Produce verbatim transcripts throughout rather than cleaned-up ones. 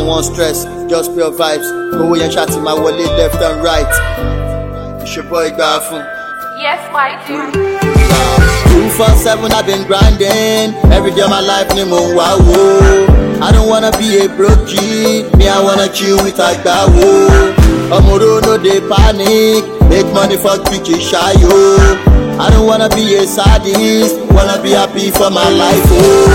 don't want stress, just pure vibes. Go and chat in my wallet left and right. It's your boy Garfun. Yes, my dear. two four seven I've been grinding. Every day of my life ni mo wa wo. I don't wanna be a broke G. Me I wanna chill with Agbawo. Omoro no dey panic. Make money for bitches shy yo. I don't wanna be a sadist. Wanna be happy for my life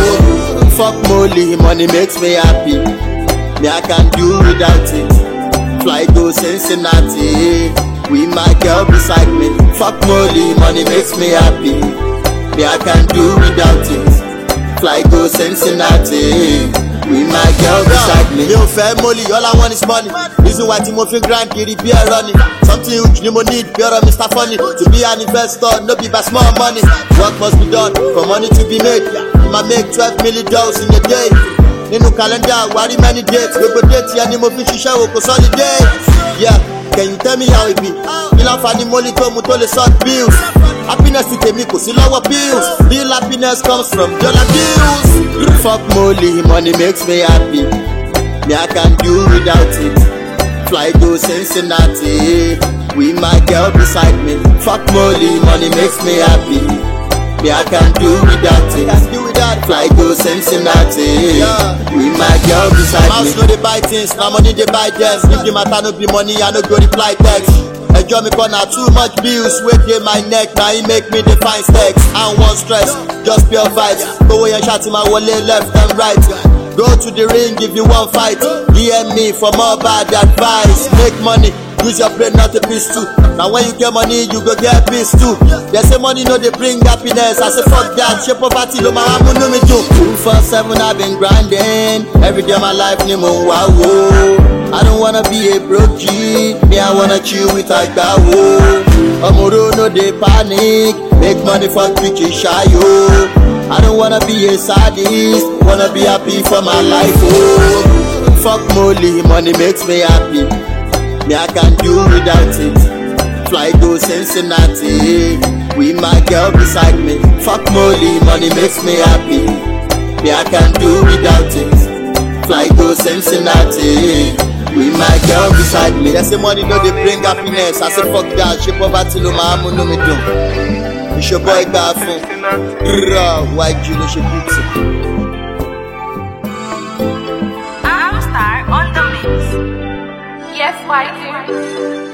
oh. Fuck Molly, money makes me happy. Me I can do without it. Fly go Cincinnati. With my girl beside me. Fuck Molly, money makes me happy. Me I can do without it. Fly go Cincinnati. With my girl beside me. Yo fair Molly, all I want is money. Reason why Timothy grind, kiri be a running. Something huge, ni mo need, pure Mister Funny. To be an investor, no be by small money. Work must be done, for money to be made. You might make twelve million dollars in a day. Nínú calendar, worry many dates. Gbogbo date ya ni mo fi ṣiṣẹ́ o, kò solidate. Yeah, can you tell me how it be? Kí ló ń fa ni Molly tó mu tó lè sort bills? Happiness ti tèmi kò sí lọ́wọ́ bills. Real happiness comes from dollar bills. Fuck Molly, money makes me happy. Me I can do without it. Fly go Cincinnati. With my girl beside me. Fuck Molly, money makes me happy. Me I can do without it. Fly go Cincinnati. Yeah. With my girl beside me. Mouse no dey buy things, na money dey buy them. If the matter no be money, I no go reply text. Enjoy me corner, too much bills. Wait dey my neck, now he make me define sex. I don't want stress, just pure vibes. Go away and shout in my wallet left and right. Go to the ring if you want fight. D M me for more bad advice. Make money, use your brain not a piece too. Now when you get money, you go get peace too. They say money no dey bring happiness. I say fuck that, shit poverty no matter what no me do. two four seven I've been grinding. Every day of my life ni mo wa wo. I don't wanna be a broke G. Me I wanna chill with Agbawo. Omoro no dey panic. Make money for bitches shy yo. I don't wanna be a sadist. Wanna be happy for my life oh. Fuck Molly, money makes me happy. Me I can do without it. Fly go Cincinnati. With my girl beside me. Fuck Molly, money makes me happy. Me I can do without it. Fly go Cincinnati. With my girl beside me. They say money no dey bring happiness. I say fuck that, shit poverty no matter no me do. It's your boy Garfun. Raw white Juno she beauty. I'm a star on the mix. Yes, my dear.